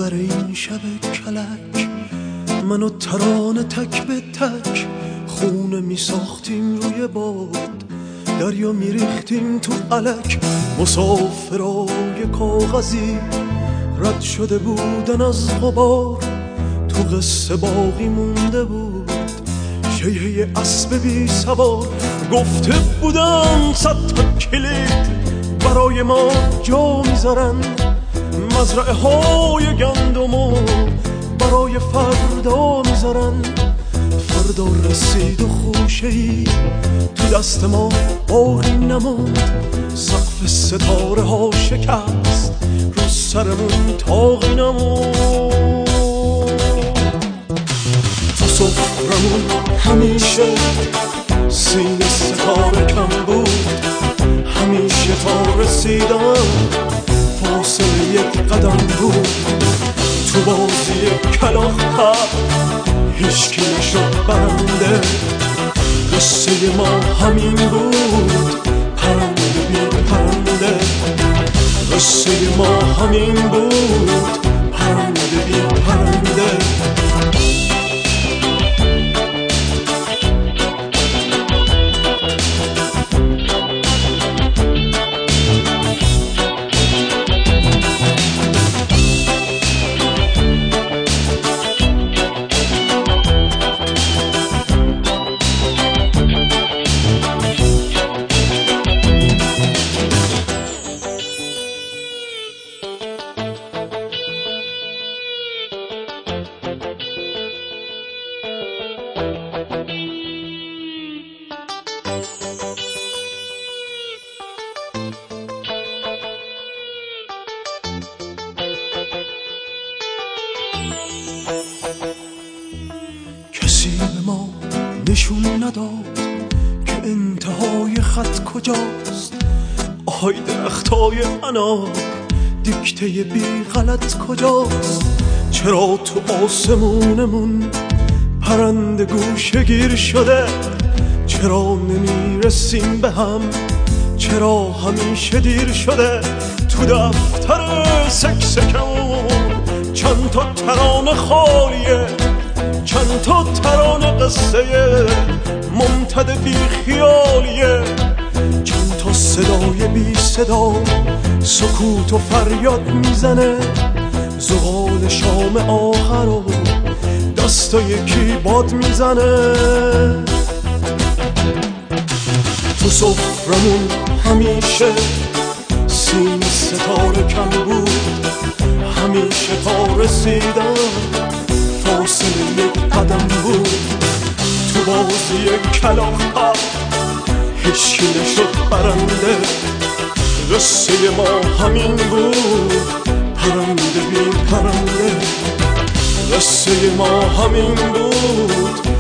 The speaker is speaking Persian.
بر این شب کلک منو ترانه تک به تک خونه می ساختیم روی باد، دریا می ریختیم تو علک. مسافرای کاغذی رد شده بودن از غبار، تو قصه باقی مونده بود شیهه اسب بی سوار. گفته بودن 100 تا کلید برای ما جا میذارن، مزرعه های گندمو برای فردا میذارن. فردا رسید و خوشه‌ای تو دست ما باقی نموند، سقف ستاره ها شکست رو سرمون تاقی نموند. تو سفرمون همیشه سینه ستاره کم بود، همیشه تا رسیدن فاصله یک قدم بود. تو بازی کلاغ‌ها هیچکی نشد برنده، قصه ما همین بود پرنده بی پرنده. قصه ما همین بود پرنده بی پرنده. کسی به ما نشون نداد که انتهای خط کجاست. آهای درختای انار دیکته بی غلط کجاست. چرا تو آسمونمون پرنده گوشه گیر شده؟ چرا نمیرسیم به هم؟ چرا همیشه دیر شده؟ تو دفتر سکسکمون چند تا ترانه خالیه، چند تا ترانه قصه ممتد بی خیالیه. چند تا صدای بی صدا سکوت و فریاد میزنه، زغال شام آخر و دستا یکی باد میزنه. تو سفرمون همیشه سینه ستاره کم بود، همیشه تا رسیدن فاصله یک قدم بود. تو بازی کلاغ‌ها هیچکی نشد برنده، قصه ما همین بود پرنده بی پرنده. قصه ما همین بود